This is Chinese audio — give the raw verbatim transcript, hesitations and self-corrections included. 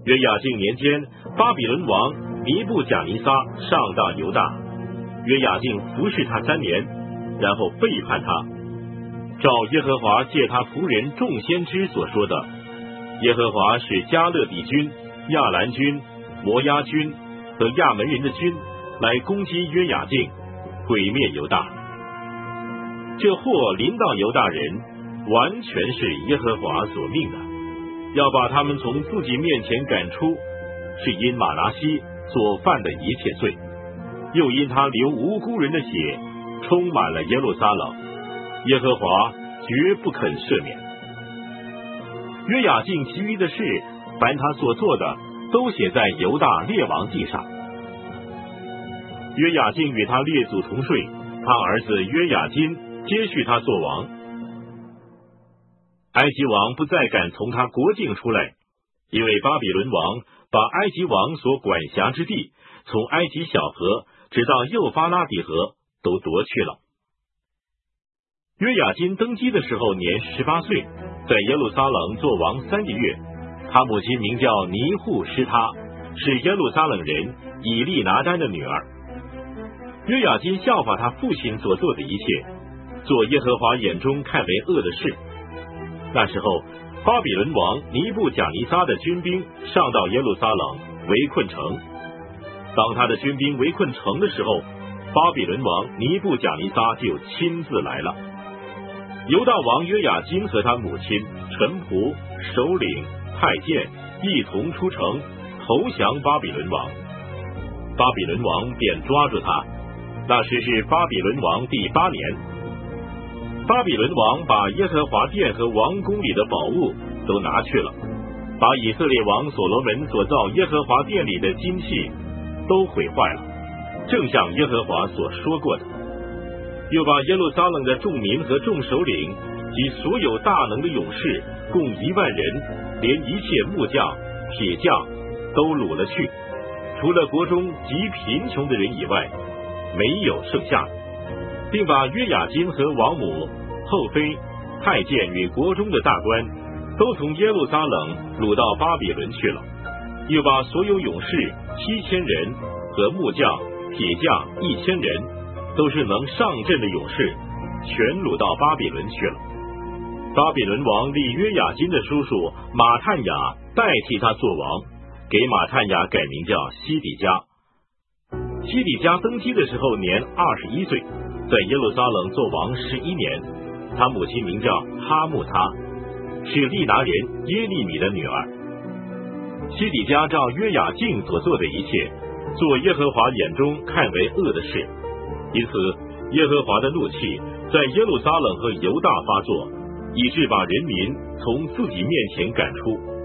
约雅敬年间，巴比伦王尼布甲尼撒上到犹大，约雅敬服侍他三年，然后背叛他。照耶和华借他仆人众先知所说的，耶和华使加勒底军、亚兰军、摩押军和亚门人的军来攻击约雅敬，毁灭犹大。这祸临到犹大人，完全是耶和华所命的，要把他们从自己面前赶出，是因马拿西所犯的一切罪，又因他流无辜人的血，充满了耶路撒冷，耶和华绝不肯赦免。约雅敬其余的事，凡他所做的，都写在犹大列王记上。约雅敬与他列祖同睡，他儿子约雅金接续他做王。埃及王不再敢从他国境出来，因为巴比伦王把埃及王所管辖之地，从埃及小河直到幼发拉底河都夺去了。约雅金登基的时候年十八岁，在耶路撒冷做王三个月。他母亲名叫尼户施他，是耶路撒冷人以利拿丹的女儿。约雅金效法他父亲所做的一切，做耶和华眼中看为恶的事。那时候，巴比伦王尼布甲尼撒的军兵上到耶路撒冷，围困城。当他的军兵围困城的时候，巴比伦王尼布甲尼撒就亲自来了。犹大王约雅金和他母亲、臣仆、首领、太监一同出城投降巴比伦王。巴比伦王便抓住他。那时是巴比伦王第八年。巴比伦王把耶和华殿和王宫里的宝物都拿去了，把以色列王所罗门所造耶和华殿里的金器都毁坏了，正像耶和华所说过的。又把耶路撒冷的众民和众首领及所有大能的勇士共一万人，连一切木匠、铁匠都掳了去，除了国中极贫穷的人以外，没有剩下的，并把约雅金和王母、后妃、太监与国中的大官都从耶路撒冷掳到巴比伦去了。又把所有勇士七千人和木匠、铁匠一千人，都是能上阵的勇士，全掳到巴比伦去了。巴比伦王立约雅金的叔叔马探雅代替他做王，给马探雅改名叫西底家。西底家登基的时候年二十一岁，在耶路撒冷做王十一年。他母亲名叫哈木他，是利拿人耶利米的女儿。西底家照约雅敬所做的一切，做耶和华眼中看为恶的事，因此耶和华的怒气在耶路撒冷和犹大发作，以致把人民从自己面前赶出。